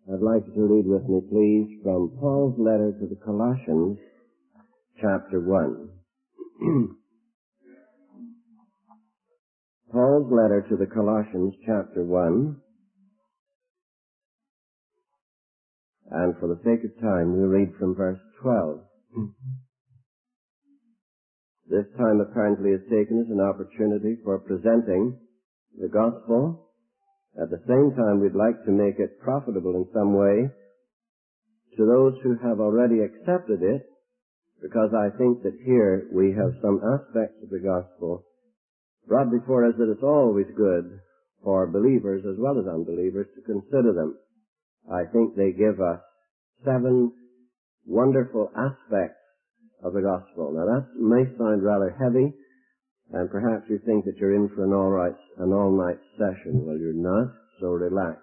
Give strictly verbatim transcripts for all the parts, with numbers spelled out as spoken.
I'd like you to read with me, please, from Paul's letter to the Colossians, chapter one. Paul's letter to the Colossians, chapter one. And for the sake of time, we'll read from verse twelve. This time apparently is taken as an opportunity for presenting the gospel. At the same time, we'd like to make it profitable in some way to those who have already accepted it, because I think that here we have some aspects of the gospel brought before us that it's always good for believers as well as unbelievers to consider them. I think they give us seven wonderful aspects of the gospel. Now that may sound rather heavy, and perhaps you think that you're in for an all-right, an all-night session. Well, you're not, so relax.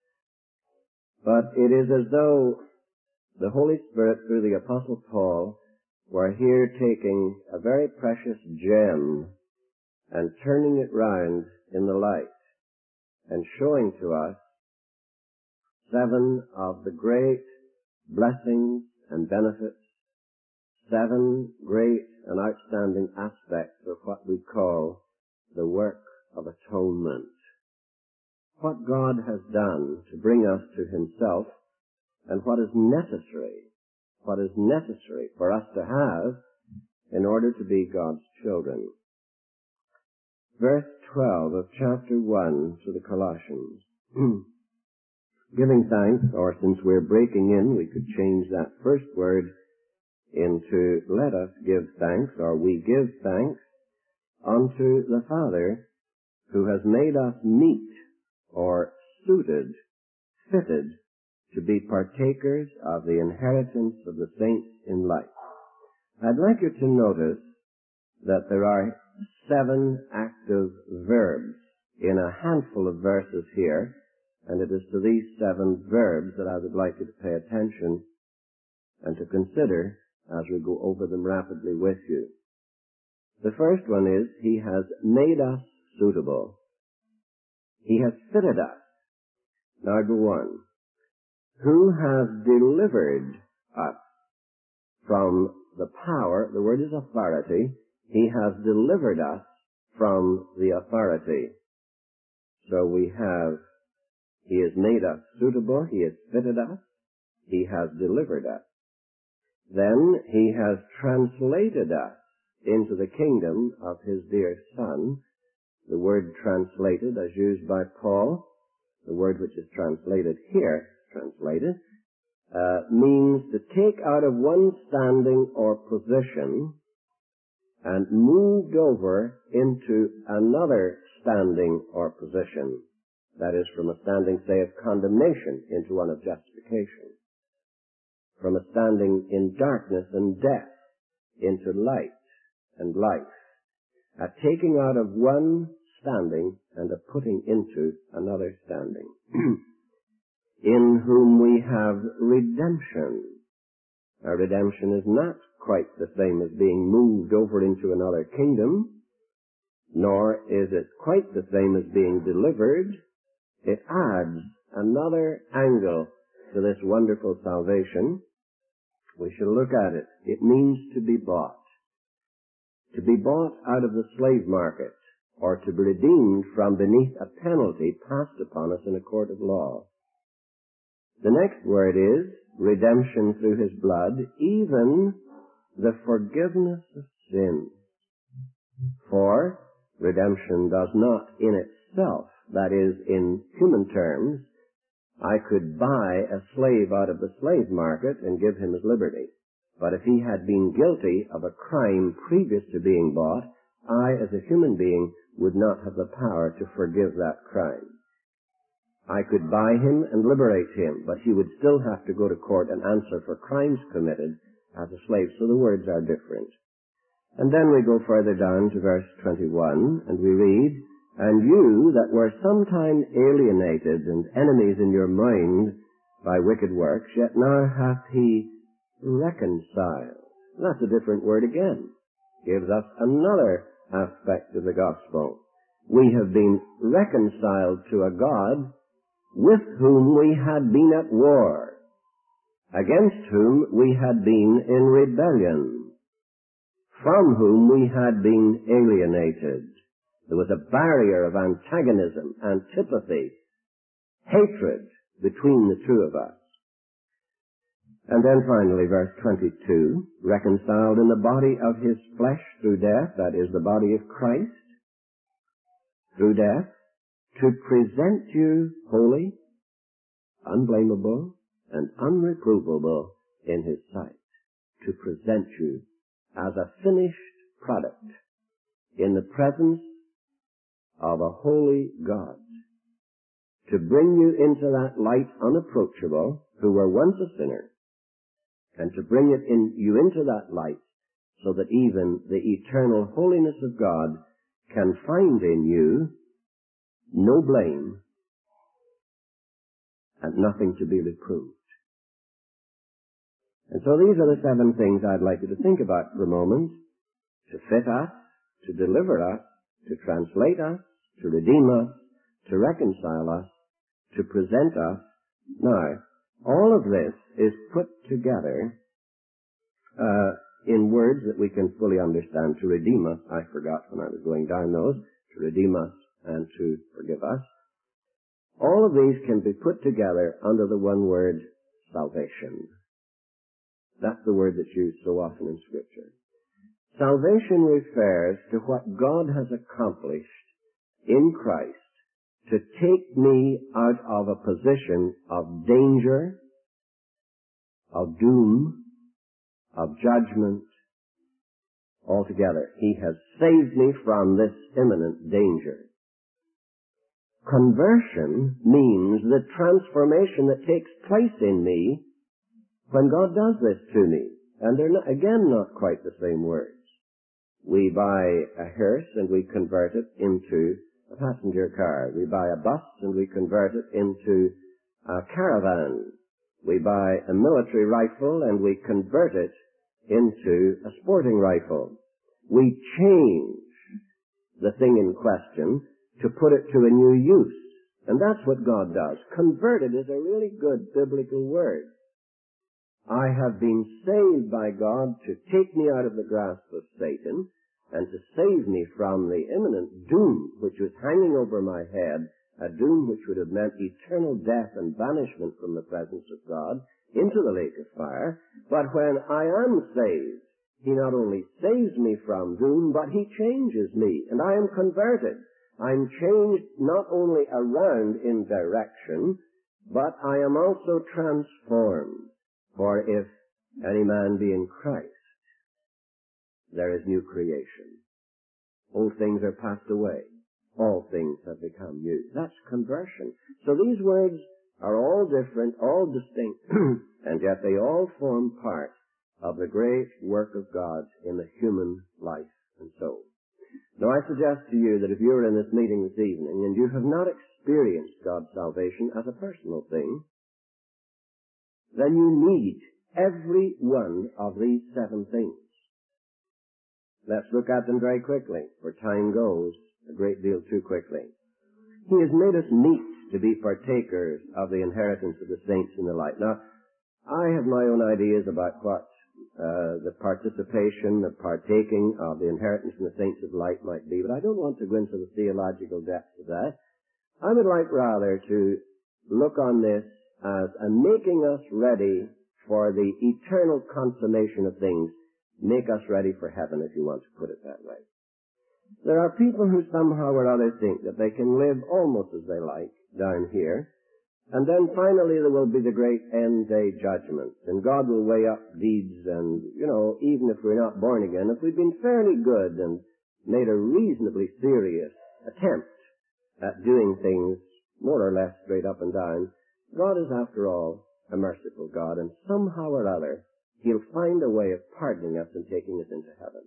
But it is as though the Holy Spirit, through the Apostle Paul, were here taking a very precious gem and turning it round in the light and showing to us seven of the great blessings and benefits, seven great and outstanding aspects of what we call the work of atonement. What God has done to bring us to Himself, and what is necessary, what is necessary for us to have in order to be God's children. Verse twelve of chapter one to the Colossians. Giving thanks, or since we're breaking in, we could change that first word into let us give thanks, or we give thanks unto the Father who has made us meet or suited, fitted to be partakers of the inheritance of the saints in light. I'd like you to notice that there are seven active verbs in a handful of verses here, and it is to these seven verbs that I would like you to pay attention and to consider as we go over them rapidly with you. The first one is, He has made us suitable. He has fitted us. Now go on. Who has delivered us from the power, the word is authority, He has delivered us from the authority. So we have, He has made us suitable, He has fitted us, He has delivered us. Then He has translated us into the kingdom of His dear Son. The word translated, as used by Paul, the word which is translated here, translated, uh, means to take out of one standing or position and moved over into another standing or position. That is, from a standing, say, of condemnation into one of justification. From a standing in darkness and death into light and life. A taking out of one standing and a putting into another standing. In whom we have redemption. Now, redemption is not quite the same as being moved over into another kingdom, nor is it quite the same as being delivered. It adds another angle to this wonderful salvation. We shall look at it. It means to be bought. To be bought out of the slave market, or to be redeemed from beneath a penalty passed upon us in a court of law. The next word is redemption through His blood, even the forgiveness of sins. For redemption does not in itself, that is, in human terms, I could buy a slave out of the slave market and give him his liberty. But if he had been guilty of a crime previous to being bought, I, as a human being, would not have the power to forgive that crime. I could buy him and liberate him, but he would still have to go to court and answer for crimes committed as a slave, so the words are different. And then we go further down to verse twenty-one, and we read, And you that were sometime alienated and enemies in your mind by wicked works, yet now hath He reconciled. That's a different word again. Gives us another aspect of the gospel. We have been reconciled to a God with whom we had been at war, against whom we had been in rebellion, from whom we had been alienated. There was a barrier of antagonism, antipathy, hatred between the two of us. And then finally, verse twenty-two, reconciled in the body of his flesh through death, that is the body of Christ, through death, to present you holy, unblameable, and unreprovable in his sight. To present you as a finished product in the presence of a holy God. To bring you into that light unapproachable, who were once a sinner, and to bring it in, you into that light so that even the eternal holiness of God can find in you no blame and nothing to be reproved. And so these are the seven things I'd like you to think about for a moment: to fit us, to deliver us, to translate us, to redeem us, to reconcile us, to present us. Now, all of this is put together uh, in words that we can fully understand. To redeem us, I forgot when I was going down those, to redeem us and to forgive us. All of these can be put together under the one word, salvation. That's the word that's used so often in Scripture. Salvation refers to what God has accomplished in Christ to take me out of a position of danger, of doom, of judgment altogether. He has saved me from this imminent danger. Conversion means the transformation that takes place in me when God does this to me. And they're not, again, not quite the same words. We buy a hearse and we convert it into a passenger car. We buy a bus and we convert it into a caravan. We buy a military rifle and we convert it into a sporting rifle. We change the thing in question to put it to a new use. And that's what God does. Converted is a really good biblical word. I have been saved by God to take me out of the grasp of Satan and to save me from the imminent doom which was hanging over my head, a doom which would have meant eternal death and banishment from the presence of God into the lake of fire. But when I am saved, he not only saves me from doom, but he changes me, and I am converted. I'm changed not only around in direction, but I am also transformed. For if any man be in Christ, there is new creation. Old things are passed away. All things have become new. That's conversion. So these words are all different, all distinct, and yet they all form part of the great work of God in the human life and soul. Now I suggest to you that if you're in this meeting this evening and you have not experienced God's salvation as a personal thing, then you need every one of these seven things. Let's look at them very quickly, for time goes a great deal too quickly. He has made us meet to be partakers of the inheritance of the saints in the light. Now, I have my own ideas about what uh, the participation, the partaking of the inheritance in the saints of light might be, but I don't want to go into the theological depths of that. I would like rather to look on this as a making us ready for the eternal consummation of things. Make us ready for heaven, if you want to put it that way. There are people who somehow or other think that they can live almost as they like down here, and then finally there will be the great end-day judgment, and God will weigh up deeds, and, you know, even if we're not born again, if we've been fairly good and made a reasonably serious attempt at doing things more or less straight up and down, God is, after all, a merciful God, and somehow or other, he'll find a way of pardoning us and taking us into heaven.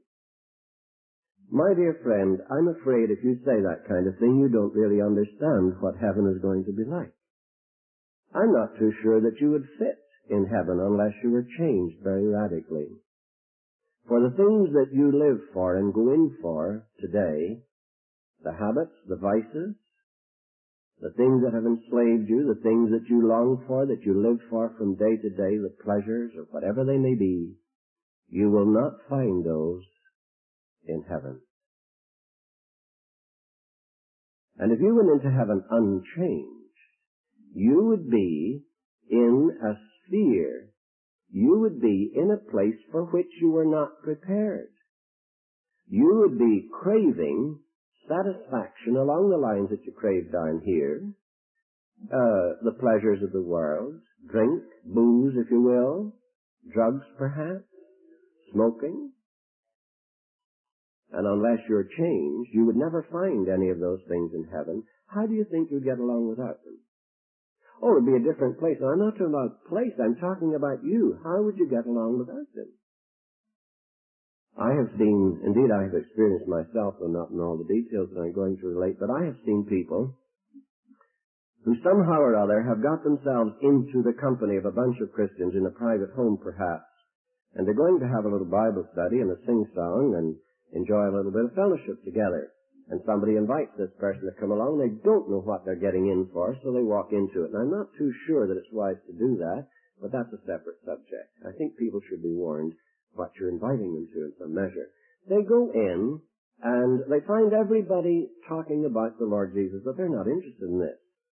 My dear friend, I'm afraid if you say that kind of thing, you don't really understand what heaven is going to be like. I'm not too sure that you would fit in heaven unless you were changed very radically. For the things that you live for and go in for today, the habits, the vices, the things that have enslaved you, the things that you long for, that you live for from day to day, the pleasures or whatever they may be, you will not find those in heaven. And if you went into heaven unchanged, you would be in a sphere, you would be in a place for which you were not prepared. You would be craving satisfaction along the lines that you crave down here, uh, the pleasures of the world, drink, booze, if you will, drugs perhaps, smoking. And unless you're changed, you would never find any of those things in heaven. How do you think you'd get along without them? Oh, it would be a different place. Now, I'm not talking about place. I'm talking about you. How would you get along without them? I have seen, indeed I have experienced myself, though not in all the details that I'm going to relate, but I have seen people who somehow or other have got themselves into the company of a bunch of Christians in a private home perhaps, and they're going to have a little Bible study and a sing-song and enjoy a little bit of fellowship together. And somebody invites this person to come along. They don't know what they're getting in for, so they walk into it. And I'm not too sure that it's wise to do that, but that's a separate subject. I think people should be warned what you're inviting them to in some measure. They go in, and they find everybody talking about the Lord Jesus, but they're not interested in this.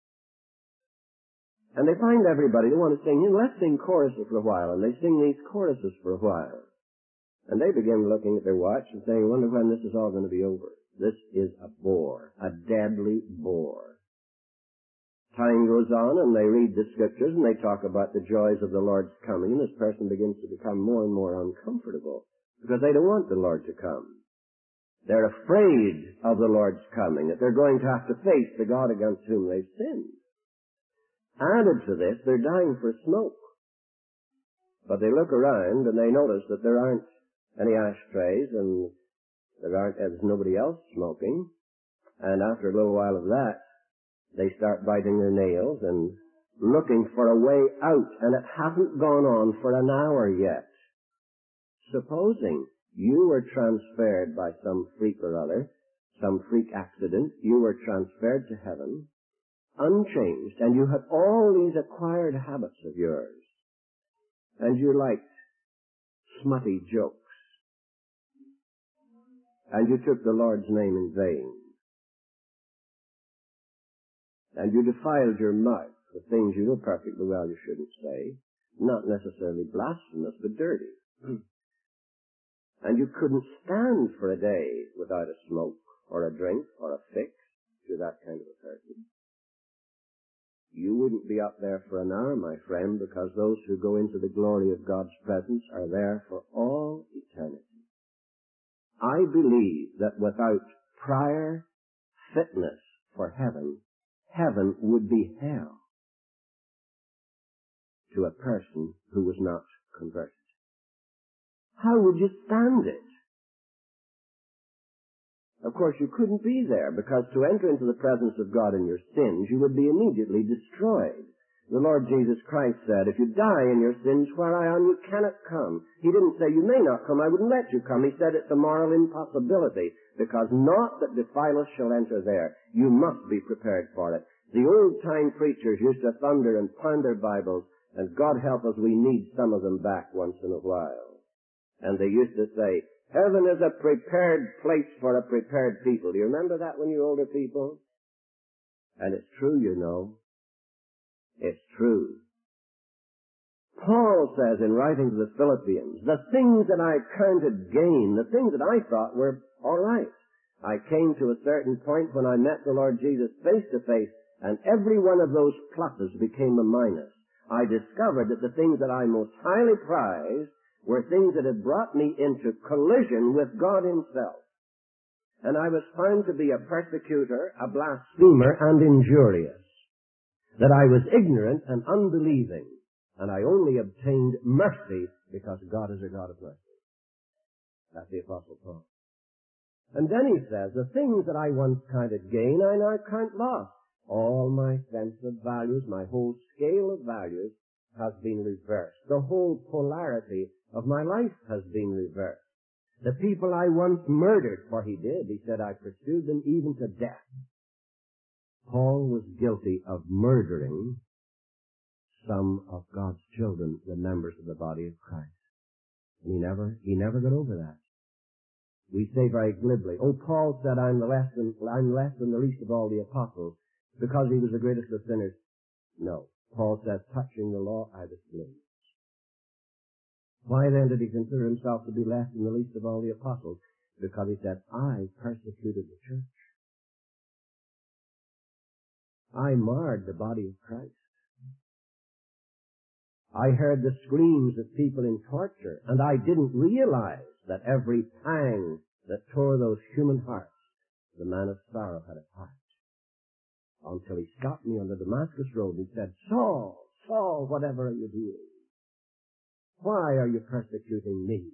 And they find everybody, they want to sing, let's sing choruses for a while, and they sing these choruses for a while. And they begin looking at their watch and saying, I wonder when this is all going to be over. This is a bore, a deadly bore. Time goes on and they read the scriptures and they talk about the joys of the Lord's coming, and this person begins to become more and more uncomfortable because they don't want the Lord to come. They're afraid of the Lord's coming, that they're going to have to face the God against whom they've sinned. Added to this, they're dying for smoke. But they look around and they notice that there aren't any ashtrays and there aren't, there's nobody else smoking. And after a little while of that, they start biting their nails and looking for a way out, and it hasn't gone on for an hour yet. Supposing you were transferred by some freak or other, some freak accident, you were transferred to heaven, unchanged, and you had all these acquired habits of yours, and you liked smutty jokes, and you took the Lord's name in vain, and you defiled your mouth with things you know perfectly well you shouldn't say, not necessarily blasphemous, but dirty. And you couldn't stand for a day without a smoke, or a drink, or a fix, if you're that kind of a person. You wouldn't be up there for an hour, my friend, because those who go into the glory of God's presence are there for all eternity. I believe that without prior fitness for heaven, heaven would be hell to a person who was not converted. How would you stand it? Of course, you couldn't be there, because to enter into the presence of God in your sins, you would be immediately destroyed. The Lord Jesus Christ said, if you die in your sins, where I am, you cannot come. He didn't say, you may not come, I wouldn't let you come. He said it's a moral impossibility, because naught that defileth shall enter there. You must be prepared for it. The old-time preachers used to thunder and pound their Bibles, and God help us, we need some of them back once in a while. And they used to say, heaven is a prepared place for a prepared people. Do you remember that when you older people? And it's true, you know. It's true. Paul says in writing to the Philippians, the things that I counted gain, the things that I thought were all right. I came to a certain point when I met the Lord Jesus face to face, and every one of those pluses became a minus. I discovered that the things that I most highly prized were things that had brought me into collision with God himself. And I was found to be a persecutor, a blasphemer, and injurious. That I was ignorant and unbelieving, and I only obtained mercy because God is a God of mercy. That's the Apostle Paul. And then he says, the things that I once counted gain, I now count loss. All my sense of values, my whole scale of values has been reversed. The whole polarity of my life has been reversed. The people I once murdered, for he did, he said, I pursued them even to death. Paul was guilty of murdering some of God's children, the members of the body of Christ. And he never, he never got over that. We say very glibly, oh, Paul said, I'm the less than, I'm less than the least of all the apostles because he was the greatest of sinners. No. Paul says, touching the law, I was blameless. Why then did he consider himself to be less than the least of all the apostles? Because he said, I persecuted the church. I marred the body of Christ. I heard the screams of people in torture, and I didn't realize that every pang that tore those human hearts, the man of sorrow had a heart. Until he stopped me on the Damascus road and said, Saul, Saul, whatever are you doing? Why are you persecuting me?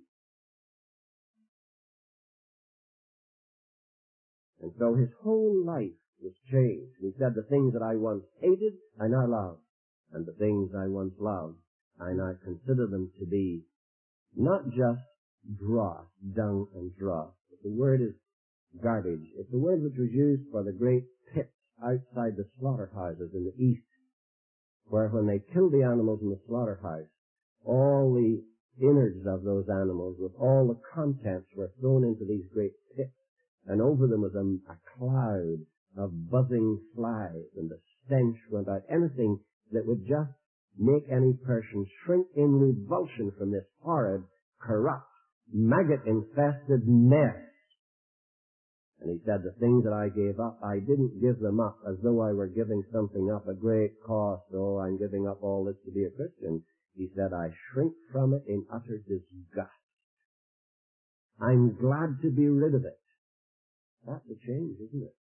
And so his whole life was changed. He said, the things that I once hated, I now love. And the things I once loved, I now consider them to be not just dross, dung and dross. But the word is garbage. It's the word which was used for the great pits outside the slaughterhouses in the east, where when they killed the animals in the slaughterhouse, all the innards of those animals with all the contents were thrown into these great pits, and over them was a, a cloud of buzzing flies, and the stench went out. Anything that would just make any person shrink in revulsion from this horrid, corrupt, maggot-infested mess. And he said, the things that I gave up, I didn't give them up as though I were giving something up at great cost. Oh, I'm giving up all this to be a Christian. He said, I shrink from it in utter disgust. I'm glad to be rid of it. That's a change, isn't it?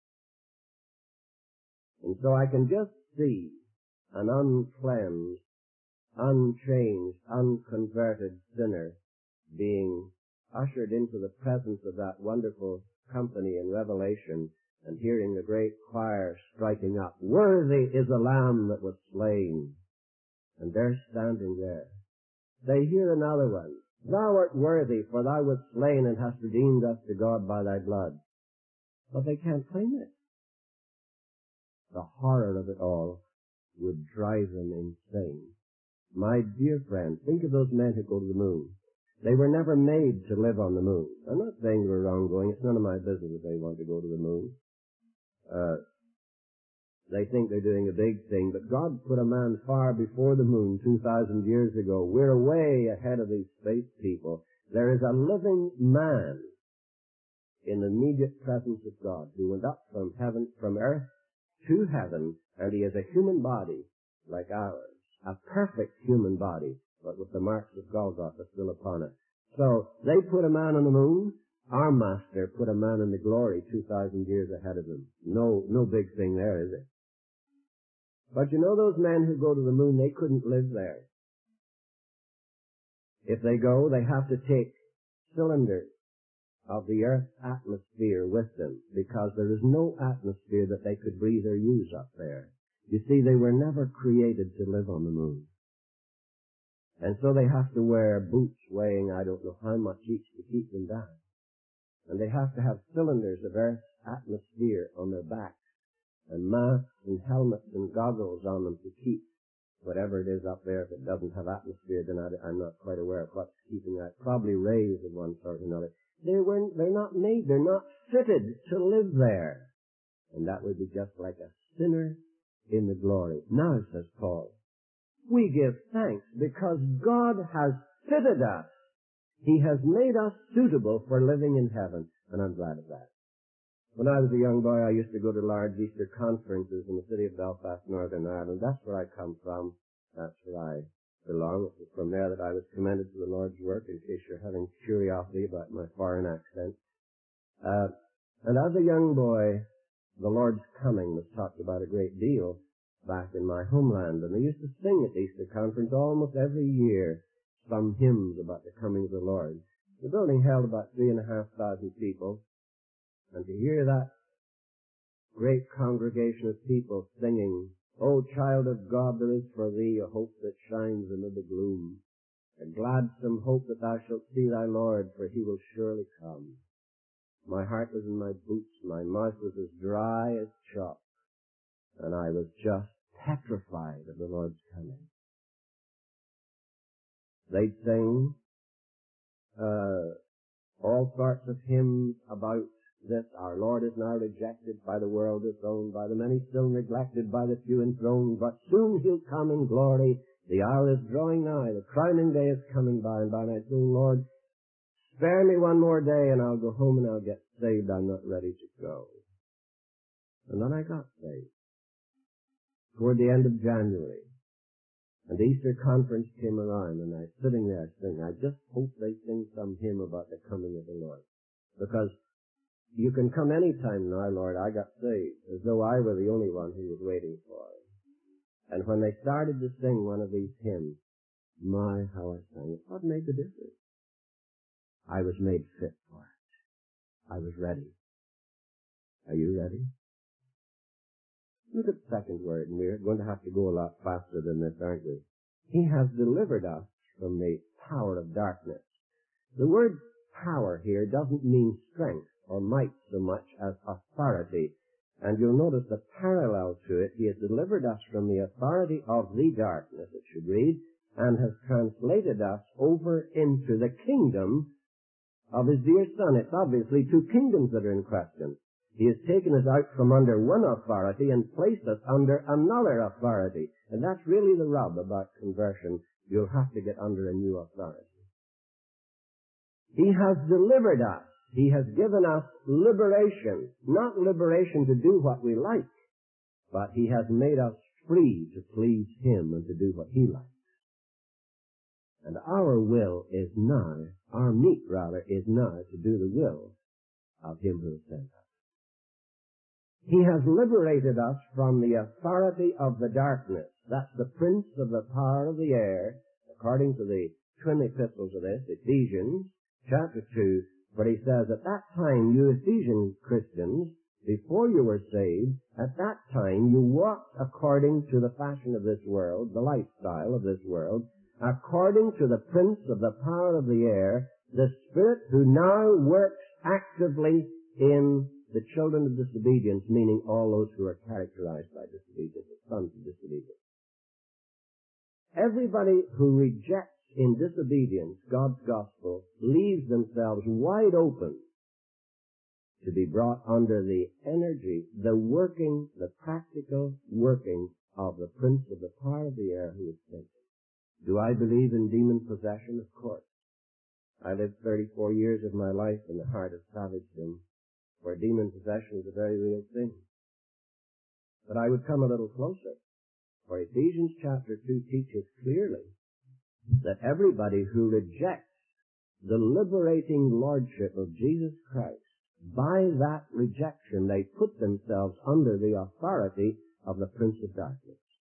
And so I can just see an uncleansed, unchanged, unconverted sinner being ushered into the presence of that wonderful company in Revelation and hearing the great choir striking up, worthy is the Lamb that was slain. And they're standing there. They hear another one, thou art worthy, for thou wast slain and hast redeemed us to God by thy blood. But they can't claim it. The horror of it all would drive them insane. My dear friend, think of those men who go to the moon. They were never made to live on the moon. I'm not saying they were wrong going. It's none of my business if they want to go to the moon. Uh, they think they're doing a big thing, but God put a man far before the moon two thousand years ago. We're way ahead of these space people. There is a living man in the immediate presence of God who went up from heaven, from earth to heaven, and he has a human body like ours, a perfect human body, but with the marks of Golgotha still upon it. So they put a man on the moon. Our Master put a man in the glory two thousand years ahead of him. No, no big thing there, is it? But you know those men who go to the moon, they couldn't live there. If they go, they have to take cylinders of the Earth's atmosphere with them, because there is no atmosphere that they could breathe or use up there. You see, they were never created to live on the moon. And so they have to wear boots weighing I don't know how much each to keep them down. And they have to have cylinders of Earth's atmosphere on their backs, and masks and helmets and goggles on them to keep whatever it is up there. If it doesn't have atmosphere, then I, I'm not quite aware of what's keeping that. Probably rays of one sort or another. They weren't, they're not made, they're not fitted to live there. And that would be just like a sinner in the glory. Now, says Paul, we give thanks because God has fitted us. He has made us suitable for living in heaven. And I'm glad of that. When I was a young boy, I used to go to large Easter conferences in the city of Belfast, Northern Ireland. That's where I come from. That's where I belong. It was from there that I was commended to the Lord's work, in case you're having curiosity about my foreign accent. Uh, and as a young boy, the Lord's coming was talked about a great deal back in my homeland. And they used to sing at the Easter conference almost every year some hymns about the coming of the Lord. The building held about three and a half thousand people. And to hear that great congregation of people singing, O child of God, there is for thee a hope that shines amid the gloom, a gladsome hope that thou shalt see thy Lord, for he will surely come. My heart was in my boots, my mouth was as dry as chalk. and I was just petrified of the Lord's coming. They'd sing uh, all sorts of hymns about this. Our Lord is now rejected, by the world disowned, by the many still neglected, by the few enthroned, but soon he'll come in glory. The hour is drawing nigh, the crowning day is coming by and by, and I say, Lord, spare me one more day and I'll go home and I'll get saved. I'm not ready to go. And then I got saved toward the end of January. And the Easter conference came around, and I was sitting there singing. I just hope they sing some hymn about the coming of the Lord. Because you can come any time now, Lord. I got saved, as though I were the only one he was waiting for. And when they started to sing one of these hymns, my, how I sang it. What made the difference? I was made fit for it. I was ready. Are you ready? Look at the second word, and we're going to have to go a lot faster than this, aren't we? He has delivered us from the power of darkness. The word power here doesn't mean strength or might so much as authority. And you'll notice the parallel to it. He has delivered us from the authority of the darkness, it should read, and has translated us over into the kingdom of his dear Son. It's obviously two kingdoms that are in question. He has taken us out from under one authority and placed us under another authority. And that's really the rub about conversion. You'll have to get under a new authority. He has delivered us. He has given us liberation. Not liberation to do what we like, but he has made us free to please him and to do what he likes. And our will is now, our meat rather, is now to do the will of him who has sent us. He has liberated us from the authority of the darkness. That's the prince of the power of the air, according to the twin epistles of this, Ephesians chapter two, where he says, at that time, you Ephesian Christians, before you were saved, at that time you walked according to the fashion of this world, the lifestyle of this world, according to the prince of the power of the air, the spirit who now works actively in the children of disobedience, meaning all those who are characterized by disobedience, the sons of disobedience. Everybody who rejects in disobedience God's gospel leaves themselves wide open to be brought under the energy, the working, the practical working of the prince of the power of the air who is sent. Do I believe in demon possession? Of course. I lived thirty-four years of my life in the heart of savagery, where demon possession is a very real thing. But I would come a little closer, for Ephesians chapter two teaches clearly that everybody who rejects the liberating lordship of Jesus Christ, by that rejection they put themselves under the authority of the prince of darkness.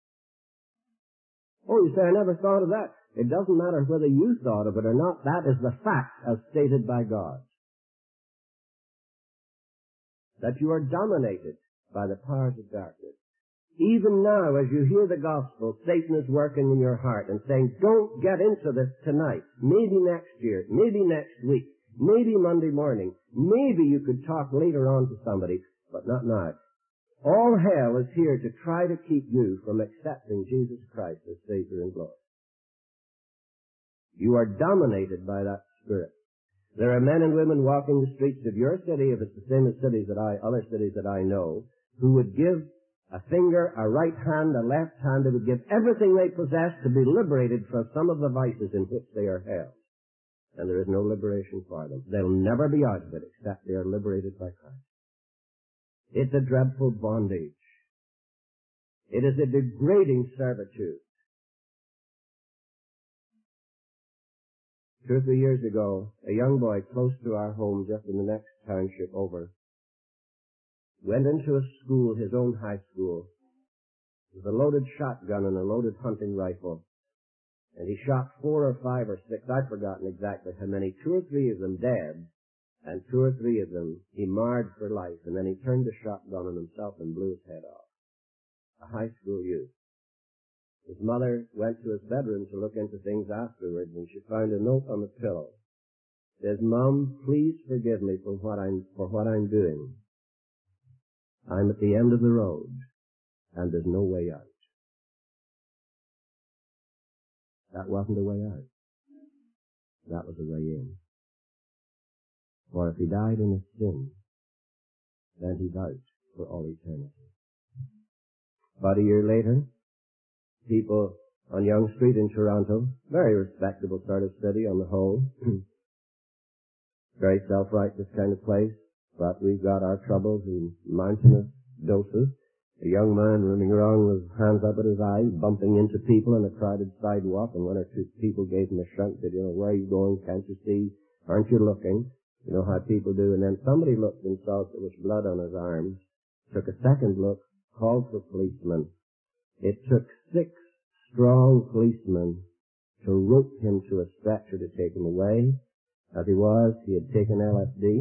Oh, you say, I never thought of that. It doesn't matter whether you thought of it or not. That is the fact as stated by God. That you are dominated by the powers of darkness. Even now, as you hear the gospel, Satan is working in your heart and saying, don't get into this tonight. Maybe next year. Maybe next week. Maybe Monday morning. Maybe you could talk later on to somebody, but not now. All hell is here to try to keep you from accepting Jesus Christ as Savior and Lord. You are dominated by that spirit. There are men and women walking the streets of your city, if it's the same as cities that I, other cities that I know, who would give a finger, a right hand, a left hand, they would give everything they possess to be liberated from some of the vices in which they are held. And there is no liberation for them. They'll never be out of it except they are liberated by Christ. It's a dreadful bondage. It is a degrading servitude. Two or three years ago, a young boy close to our home, just in the next township over, went into a school, his own high school, with a loaded shotgun and a loaded hunting rifle. And he shot four or five or six, I've forgotten exactly how many, two or three of them dead, and two or three of them he marred for life, and then he turned the shotgun on himself and blew his head off. A high school youth. His mother went to his bedroom to look into things afterwards, and she found a note on the pillow. It says, Mom, please forgive me for what I'm, for what I'm doing. I'm at the end of the road, and there's no way out. That wasn't a way out. That was a way in. For if he died in his sin, then he's out for all eternity. About a year later, people on Yonge Street in Toronto, very respectable sort of city on the whole, very self-righteous kind of place, but we've got our troubles in mountainous doses. A young man running around with hands up at his eyes, bumping into people on a crowded sidewalk, and one or two people gave him a shunt, said, you know, where are you going? Can't you see? Aren't you looking? You know how people do. And then somebody looked and saw there was blood on his arms, took a second look, called for policemen. It took six strong policemen to rope him to a stretcher to take him away. As he was, he had taken L S D.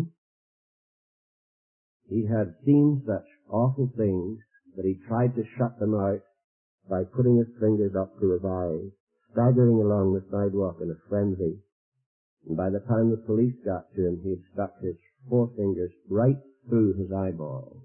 He had seen such awful things that he tried to shut them out by putting his fingers up to his eyes, staggering along the sidewalk in a frenzy. And by the time the police got to him, he had stuck his forefingers right through his eyeballs.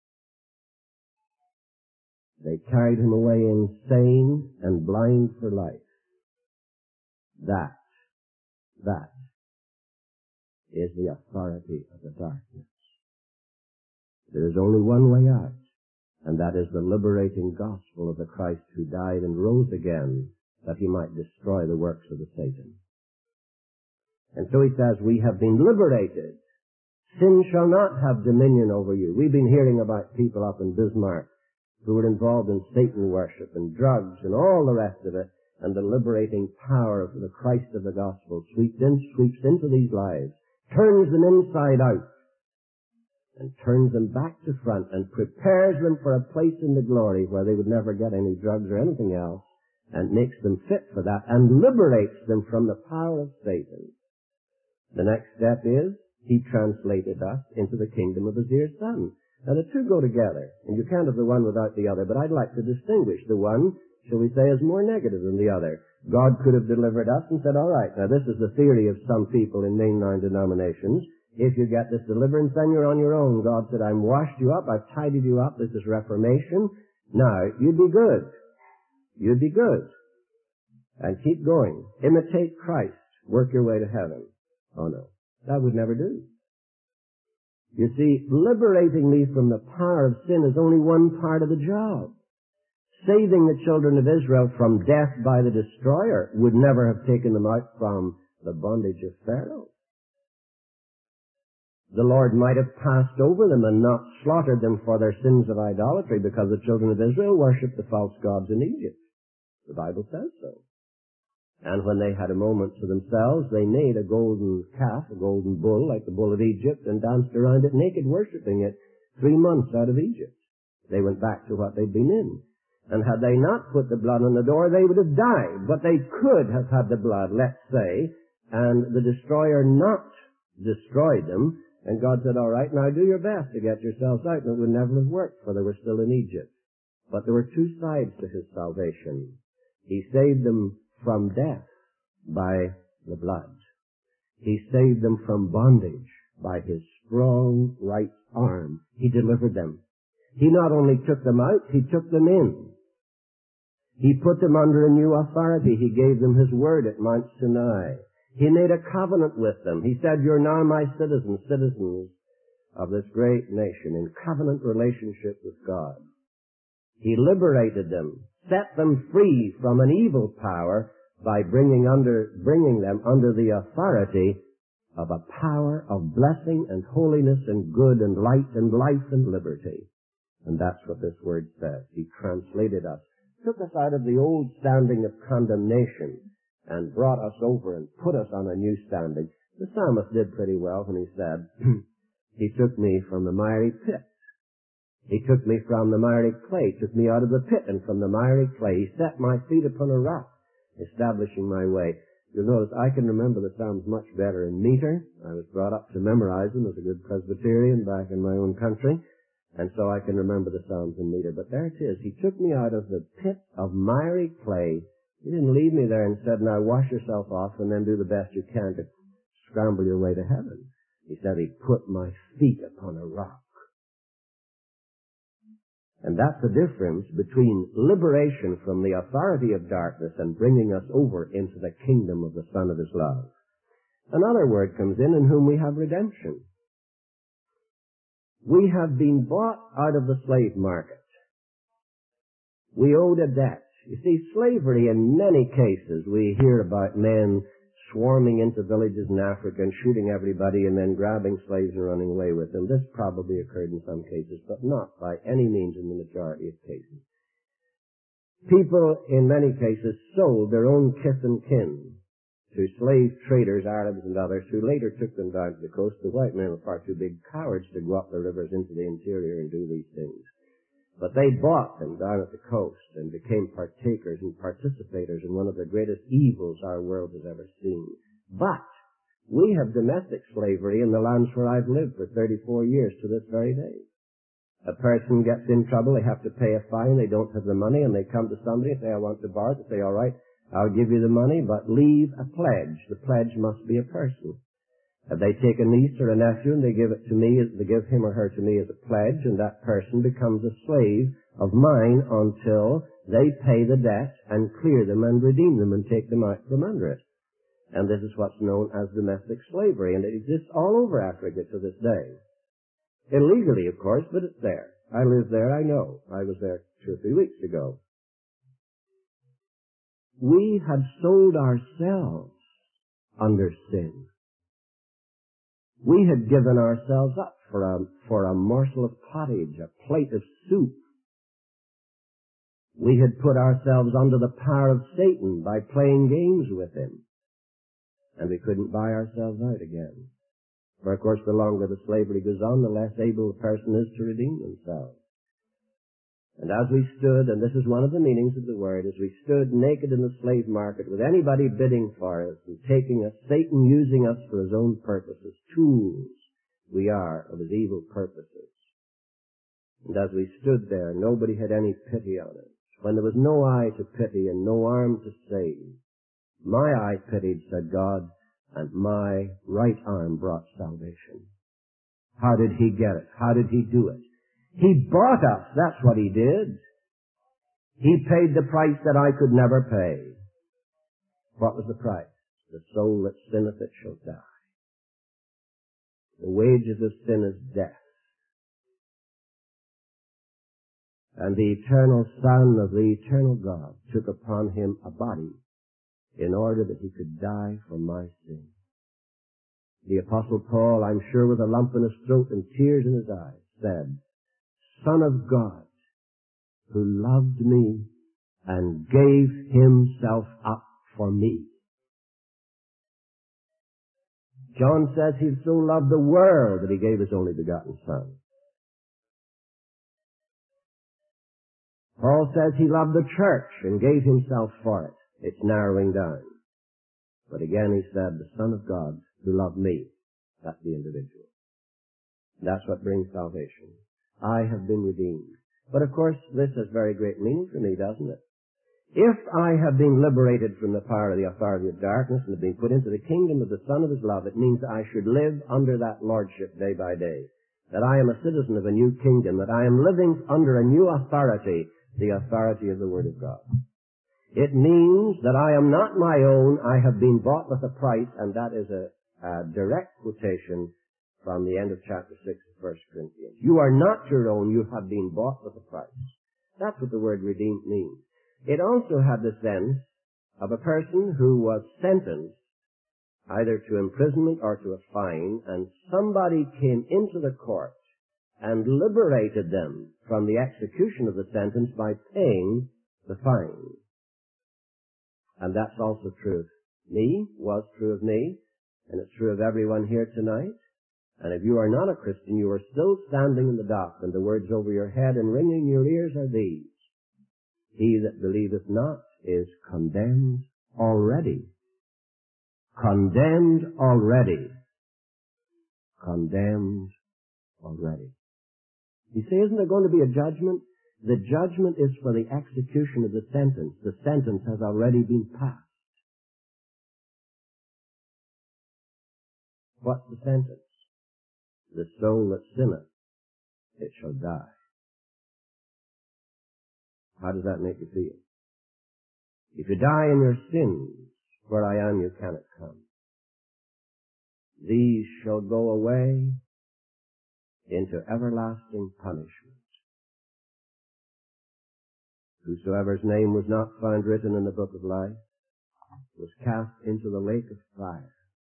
They carried him away insane and blind for life. That, that is the authority of the darkness. There is only one way out, and that is the liberating gospel of the Christ who died and rose again, that he might destroy the works of the Satan. And so he says, we have been liberated. Sin shall not have dominion over you. We've been hearing about people up in Bismarck who were involved in Satan worship and drugs and all the rest of it, and the liberating power of the Christ of the gospel sweeps in, sweeps into these lives, turns them inside out, and turns them back to front and prepares them for a place in the glory where they would never get any drugs or anything else, and makes them fit for that and liberates them from the power of Satan. The next step is he translated us into the kingdom of his dear Son. Now the two go together, and you can't have the one without the other, but I'd like to distinguish. The one, shall we say, is more negative than the other. God could have delivered us and said, all right, now this is the theory of some people in mainline denominations. If you get this deliverance, then you're on your own. God said, I've washed you up, I've tidied you up, this is reformation. Now, you'd be good. You'd be good. And keep going. Imitate Christ. Work your way to heaven. Oh no, that would never do. You see, liberating me from the power of sin is only one part of the job. Saving the children of Israel from death by the destroyer would never have taken them out from the bondage of Pharaoh. The Lord might have passed over them and not slaughtered them for their sins of idolatry, because the children of Israel worshipped the false gods in Egypt. The Bible says so. And when they had a moment to themselves, they made a golden calf, a golden bull, like the bull of Egypt, and danced around it naked, worshipping it three months out of Egypt. They went back to what they'd been in. And had they not put the blood on the door, they would have died. But they could have had the blood, let's say, and the destroyer not destroyed them. And God said, all right, now do your best to get yourselves out. And it would never have worked, for they were still in Egypt. But there were two sides to his salvation. He saved them from death by the blood. He saved them from bondage by his strong right arm. He delivered them. He not only took them out, he took them in. He put them under a new authority. He gave them his word at Mount Sinai. He made a covenant with them. He said, you're now my citizens, citizens of this great nation, in covenant relationship with God. He liberated them, set them free from an evil power by bringing under, bringing them under the authority of a power of blessing and holiness and good and light and life and liberty. And that's what this word says. He translated us, took us out of the old standing of condemnation and brought us over and put us on a new standing. The psalmist did pretty well when he said, he took me from the miry pit. He took me from the miry clay, took me out of the pit and from the miry clay. He set my feet upon a rock, establishing my way. You'll notice I can remember the Psalms much better in meter. I was brought up to memorize them as a good Presbyterian back in my own country, and so I can remember the Psalms in meter. But there it is. He took me out of the pit of miry clay. He didn't leave me there and said, now wash yourself off and then do the best you can to scramble your way to heaven. He said he put my feet upon a rock. And that's the difference between liberation from the authority of darkness and bringing us over into the kingdom of the Son of His love. Another word comes in, in whom we have redemption. We have been bought out of the slave market. We owed a debt. You see, slavery, in many cases, we hear about men swarming into villages in Africa and shooting everybody and then grabbing slaves and running away with them. This probably occurred in some cases, but not by any means in the majority of cases. People, in many cases, sold their own kith and kin to slave traders, Arabs and others, who later took them down to the coast. The white men were far too big cowards to go up the rivers into the interior and do these things. But they bought them down at the coast and became partakers and participators in one of the greatest evils our world has ever seen. But we have domestic slavery in the lands where I've lived for thirty-four years to this very day. A person gets in trouble, they have to pay a fine, they don't have the money, and they come to somebody and say, I want to borrow it. They say, all right, I'll give you the money, but leave a pledge. The pledge must be a person. If they take a niece or a nephew and they give it to me, they give him or her to me as a pledge, and that person becomes a slave of mine until they pay the debt and clear them and redeem them and take them out from under it. And this is what's known as domestic slavery, and it exists all over Africa to this day. Illegally, of course, but it's there. I live there, I know. I was there two or three weeks ago. We had sold ourselves under sin. We had given ourselves up for a, for a morsel of pottage, a plate of soup. We had put ourselves under the power of Satan by playing games with him. And we couldn't buy ourselves out again. For of course, the longer the slavery goes on, the less able the person is to redeem themselves. And as we stood, and this is one of the meanings of the word, as we stood naked in the slave market with anybody bidding for us and taking us, Satan using us for his own purposes, tools we are of his evil purposes. And as we stood there, nobody had any pity on us. When there was no eye to pity and no arm to save, my eye pitied, said God, and my right arm brought salvation. How did he get it? How did he do it? He bought us. That's what he did. He paid the price that I could never pay. What was the price? The soul that sinneth, it shall die. The wages of sin is death. And the eternal Son of the eternal God took upon him a body in order that he could die for my sin. The Apostle Paul, I'm sure with a lump in his throat and tears in his eyes, said, Son of God, who loved me and gave himself up for me. John says he so loved the world that he gave his only begotten Son. Paul says he loved the church and gave himself for it. It's narrowing down. But again he said, the Son of God who loved me. That's the individual. That's what brings salvation. I have been redeemed. But of course, this has very great meaning for me, doesn't it? If I have been liberated from the power of the authority of darkness and have been put into the kingdom of the Son of His love, it means that I should live under that lordship day by day. That I am a citizen of a new kingdom. That I am living under a new authority, the authority of the Word of God. It means that I am not my own. I have been bought with a price, and that is a, a direct quotation from the end of chapter six of First Corinthians. You are not your own, you have been bought with a price. That's what the word redeemed means. It also had the sense of a person who was sentenced either to imprisonment or to a fine, and somebody came into the court and liberated them from the execution of the sentence by paying the fine. And that's also true of me, was true of me, and it's true of everyone here tonight. And if you are not a Christian, you are still standing in the dock, and the words over your head and ringing in your ears are these. He that believeth not is condemned already. Condemned already. Condemned already. You say, isn't there going to be a judgment? The judgment is for the execution of the sentence. The sentence has already been passed. What's the sentence? The soul that sinneth, it shall die. How does that make you feel? If you die in your sins, where I am you cannot come. These shall go away into everlasting punishment. Whosoever's name was not found written in the book of life was cast into the lake of fire.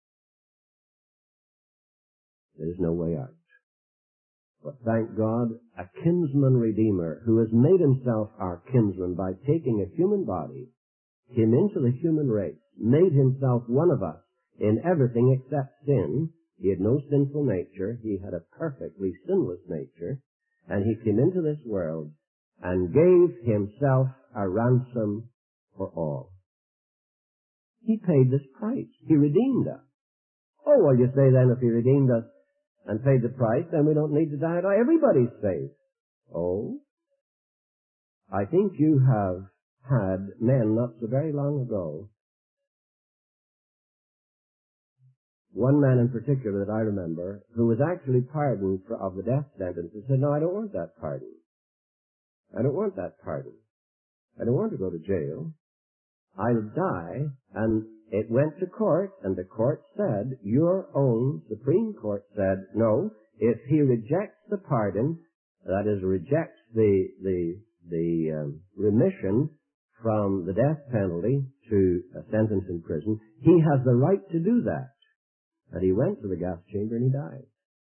There is no way out. But thank God, a kinsman redeemer who has made himself our kinsman by taking a human body, came into the human race, made himself one of us in everything except sin. He had no sinful nature. He had a perfectly sinless nature. And he came into this world and gave himself a ransom for all. He paid this price. He redeemed us. Oh, well, you say then if he redeemed us and paid the price, then we don't need to die. Everybody's saved. Oh, I think you have had men not so very long ago. One man in particular that I remember, who was actually pardoned for, of the death sentence, and said, no, I don't want that pardon. I don't want that pardon. I don't want to go to jail. I'll die. And it went to court, and the court said, your own Supreme Court said, no, if he rejects the pardon, that is, rejects the, the, the um, remission from the death penalty to a sentence in prison, he has the right to do that. And he went to the gas chamber and he died.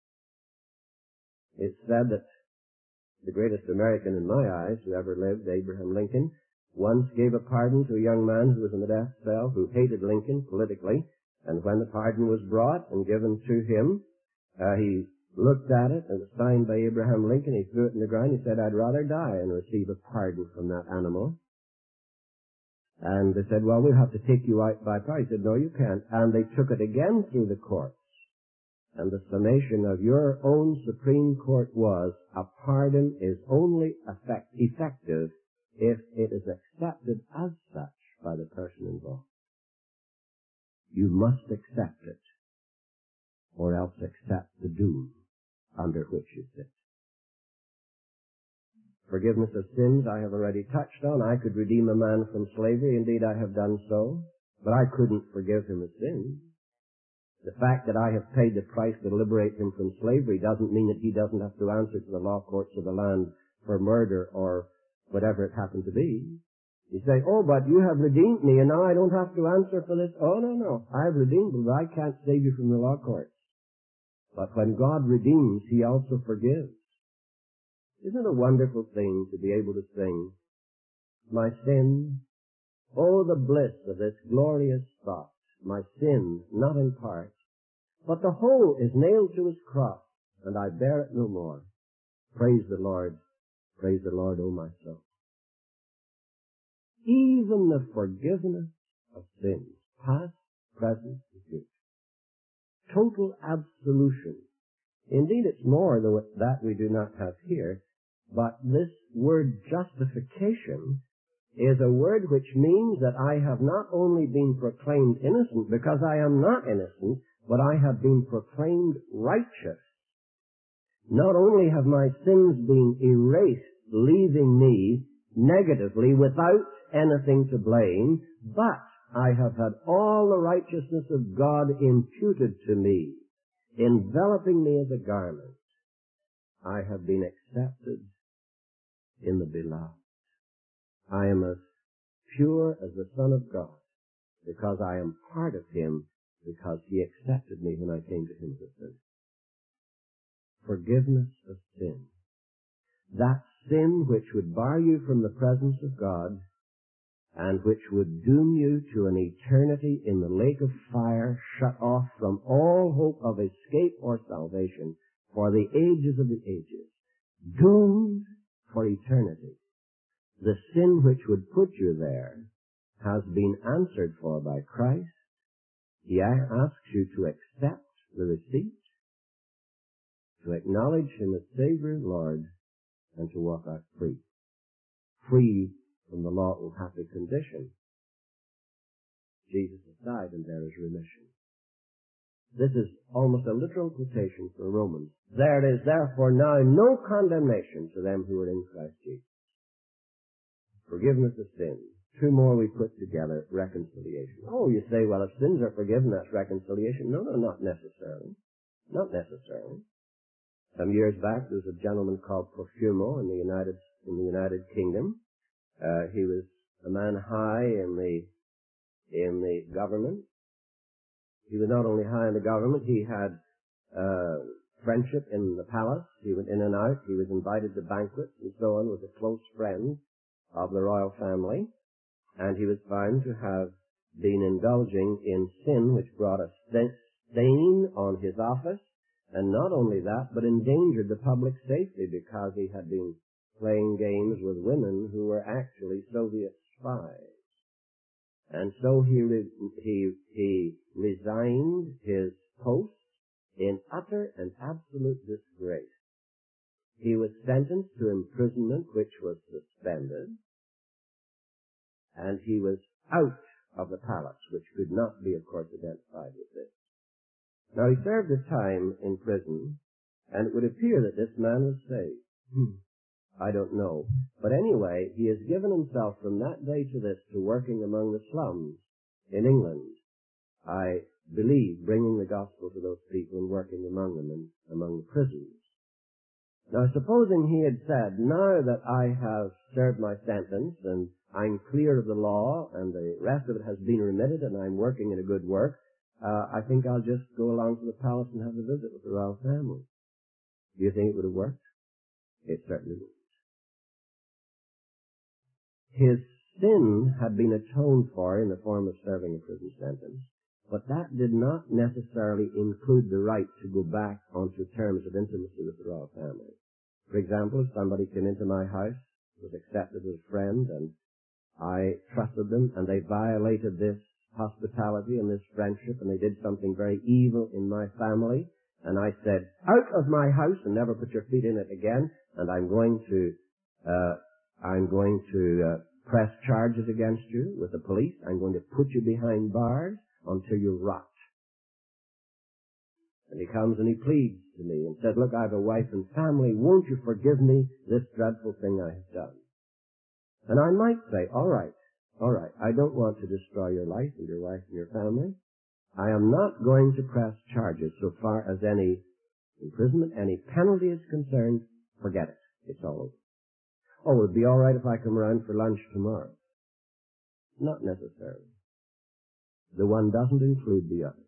It's said that the greatest American in my eyes who ever lived, Abraham Lincoln, once gave a pardon to a young man who was in the death cell who hated Lincoln politically, and when the pardon was brought and given to him, uh, he looked at it, and it was signed by Abraham Lincoln. He threw it in the ground. He said, I'd rather die and receive a pardon from that animal. And they said, well, we'll have to take you out by price. He said, no, you can't. And they took it again through the courts. And the summation of your own Supreme Court was, a pardon is only effect, effective if it is accepted as such by the person involved. You must accept it, or else accept the doom under which you sit. Forgiveness of sins I have already touched on. I could redeem a man from slavery. Indeed, I have done so. But I couldn't forgive him of sin. The fact that I have paid the price to liberate him from slavery doesn't mean that he doesn't have to answer to the law courts of the land for murder or whatever it happened to be. You say, oh, but you have redeemed me and now I don't have to answer for this. Oh, no, no. I have redeemed you, but I can't save you from the law courts. But when God redeems, he also forgives. Isn't it a wonderful thing to be able to sing, my sin, oh, the bliss of this glorious thought, my sin, not in part, but the whole is nailed to his cross, and I bear it no more. Praise the Lord, praise the Lord, O my soul. Even the forgiveness of sins, past, present, and future. Total absolution. Indeed, it's more than that we do not have here. But this word justification is a word which means that I have not only been proclaimed innocent, because I am not innocent, but I have been proclaimed righteous. Not only have my sins been erased, leaving me negatively without anything to blame, but I have had all the righteousness of God imputed to me, enveloping me as a garment. I have been accepted in the beloved. I am as pure as the Son of God because I am part of him, because he accepted me when I came to him as a sinner. Forgiveness of sin. That sin which would bar you from the presence of God and which would doom you to an eternity in the lake of fire, shut off from all hope of escape or salvation for the ages of the ages. Doomed for eternity. The sin which would put you there has been answered for by Christ. He asks you to accept the receipt, to acknowledge him as Savior and Lord, and to walk out free. Free from the lawful happy condition. Jesus has died and there is remission. This is almost a literal quotation from Romans. There is therefore now no condemnation to them who are in Christ Jesus. forgiveness of sins. Two more we put together, reconciliation. Oh, you say, well, if sins are forgiven, that's reconciliation. No, no, not necessarily. Not necessarily. Some years back, there was a gentleman called Profumo in the United, in the United Kingdom. Uh, he was a man high in the, in the government. He was not only high in the government, he had, uh, friendship in the palace. He went in and out. He was invited to banquets and so on, was a close friend of the royal family. And he was found to have been indulging in sin which brought a stain on his office, and not only that, but endangered the public safety because he had been playing games with women who were actually Soviet spies. And so he re- he he resigned his post in utter and absolute disgrace. He was sentenced to imprisonment, which was suspended, and he was out of the palace, which could not be, of course, identified with this. Now, he served his time in prison, and it would appear that this man was saved. Hmm. I don't know. But anyway, he has given himself from that day to this to working among the slums in England. I believe bringing the gospel to those people and working among them and among the prisons. Now, supposing he had said, now that I have served my sentence and I'm clear of the law and the rest of it has been remitted and I'm working in a good work, uh, I think I'll just go along to the palace and have a visit with the royal family. Do you think it would have worked? It certainly would. His sin had been atoned for in the form of serving a prison sentence, but that did not necessarily include the right to go back onto terms of intimacy with the royal family. For example, if somebody came into my house, was accepted as a friend, and I trusted them, and they violated this hospitality and this friendship, and they did something very evil in my family, and I said, out of my house and never put your feet in it again, and I'm going to, uh, I'm going to uh, press charges against you with the police. I'm going to put you behind bars until you rot. And he comes and he pleads to me and said, look, I have a wife and family. Won't you forgive me this dreadful thing I have done? And I might say, all right, all right, I don't want to destroy your life and your wife and your family. I am not going to press charges so far as any imprisonment, any penalty is concerned. Forget it. It's all over. Oh, it would be all right if I come around for lunch tomorrow. Not necessarily. The one doesn't include the other.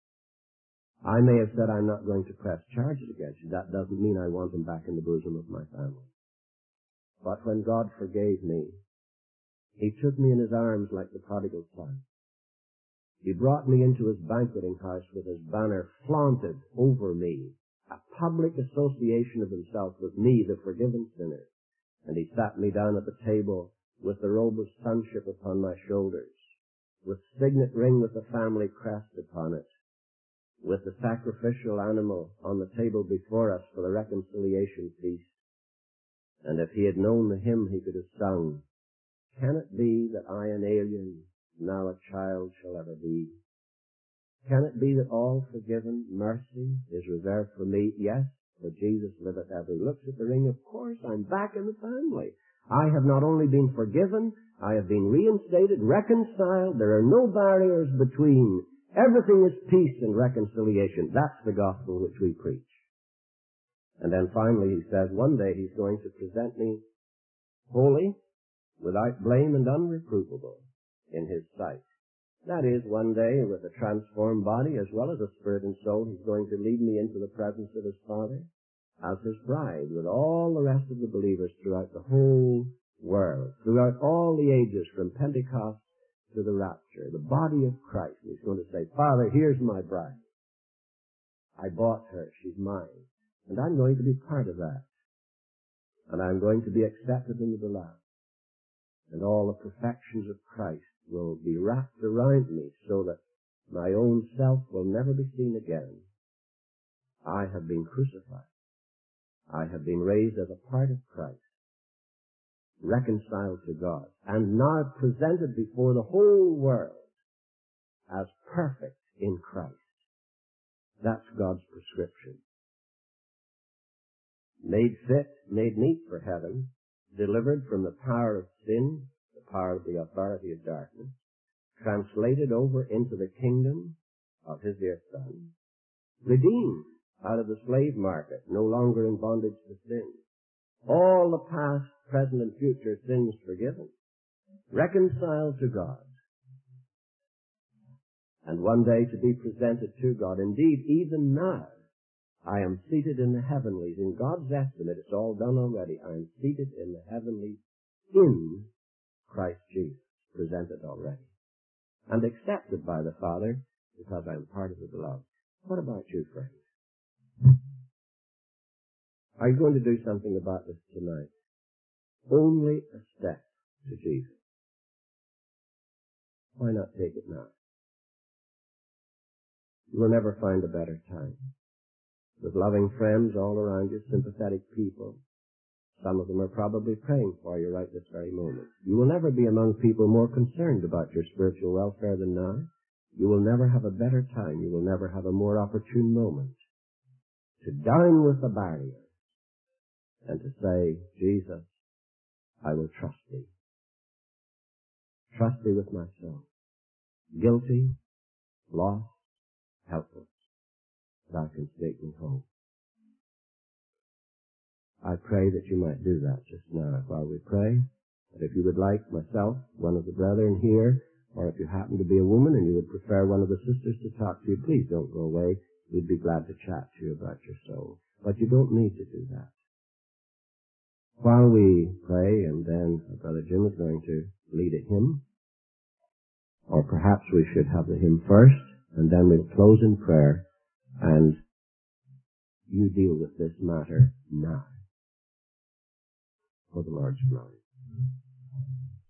I may have said I'm not going to press charges against you. That doesn't mean I want him back in the bosom of my family. But when God forgave me, he took me in his arms like the prodigal son. He brought me into his banqueting house with his banner flaunted over me, a public association of himself with me, the forgiven sinner. And he sat me down at the table with the robe of sonship upon my shoulders, with signet ring with the family crest upon it, with the sacrificial animal on the table before us for the reconciliation feast. And if he had known the hymn, he could have sung, can it be that I an alien, now a child shall ever be? Can it be that all forgiven mercy is reserved for me? Yes, for Jesus liveth ever. He looks at the ring, of course, I'm back in the family. I have not only been forgiven, I have been reinstated, reconciled. There are no barriers between. Everything is peace and reconciliation. That's the gospel which we preach. And then finally he says, one day he's going to present me holy, without blame and unreprovable in his sight. That is, one day with a transformed body as well as a spirit and soul, he's going to lead me into the presence of his Father as his bride with all the rest of the believers throughout the whole world, throughout all the ages from Pentecost to the rapture, the body of Christ. And he's going to say, Father, here's my bride. I bought her. She's mine. And I'm going to be part of that. And I'm going to be accepted in the beloved. And all the perfections of Christ will be wrapped around me so that my own self will never be seen again. I have been crucified. I have been raised as a part of Christ, reconciled to God, and now presented before the whole world as perfect in Christ. That's God's prescription. Made fit, made meet for heaven, delivered from the power of sin, the power of the authority of darkness, translated over into the kingdom of his dear Son, redeemed out of the slave market, no longer in bondage to sin, all the past, present, and future sins forgiven, reconciled to God, and one day to be presented to God. Indeed, even now, I am seated in the heavenlies. In God's estimate, it's all done already. I am seated in the heavenlies in Christ Jesus, presented already, and accepted by the Father because I am part of the beloved. What about you, friends? Are you going to do something about this tonight? Only a step to Jesus. Why not take it now? You will never find a better time. With loving friends all around you, sympathetic people. Some of them are probably praying for you right this very moment. You will never be among people more concerned about your spiritual welfare than now. You will never have a better time. You will never have a more opportune moment to dine with the barrier and to say, Jesus, I will trust thee. Trust thee with my soul. Guilty, lost, helpless. Thou canst make me whole. I pray that you might do that just now while we pray. But if you would like myself, one of the brethren here, or if you happen to be a woman and you would prefer one of the sisters to talk to you, please don't go away. We'd be glad to chat to you about your soul. But you don't need to do that. While we pray, and then Brother Jim is going to lead a hymn, or perhaps we should have the hymn first, and then we'll close in prayer, and you deal with this matter now for the Lord's glory.